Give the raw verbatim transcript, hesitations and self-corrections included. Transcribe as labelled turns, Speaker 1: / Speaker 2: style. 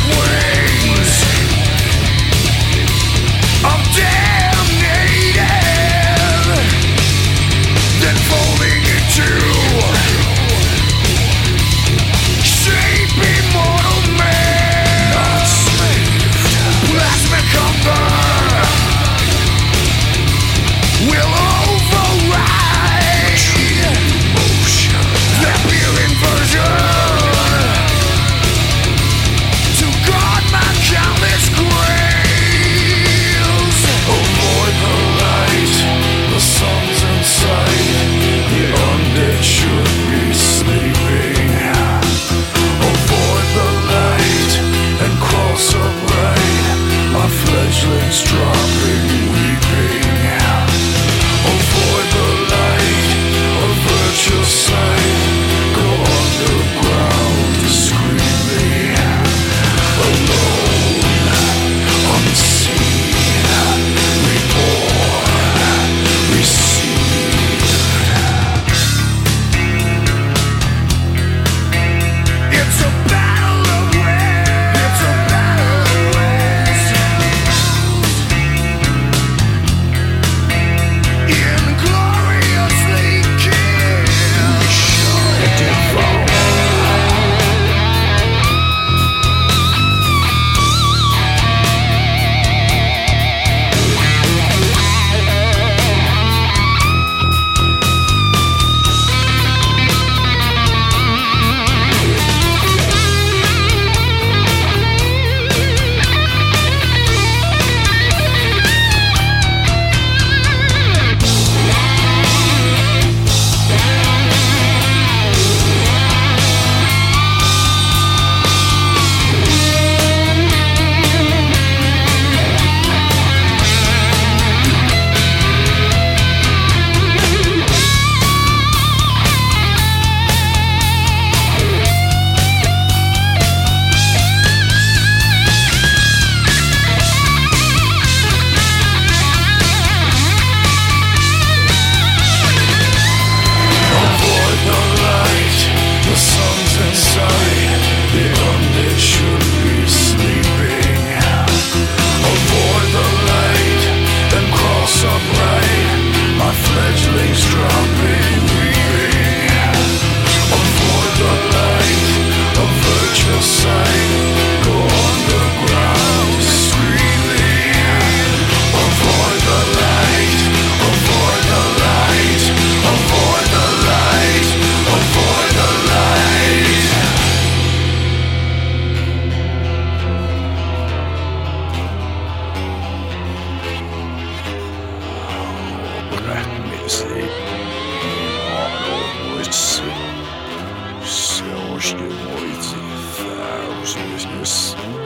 Speaker 1: wings of damnated, then folding into shape immortal man, not saved. Plasmic hunger will override motion, that pure inversion to guard my countless graves. Avoid the light, the sun's in sight, the undead should be sleeping. Avoid the light and cross upright, my fledglings dropping, weeping. Avoid the light, avert your sight, go underground discreetly, alone, unseen, reborn, received. It's a battle of wills, it's a battle of wills, ingloriously killed, shall devour. Avoid the light, the sun's in sight, the undead should be sleeping. Avoid the light and cross upright, my fledglings dropping, weeping. Avoid the light, avert your sight, go underground discreetly. Avoid the light, avoid the light, avoid the light, avoid the light. Black music, onwards, sells the voice, thousand business.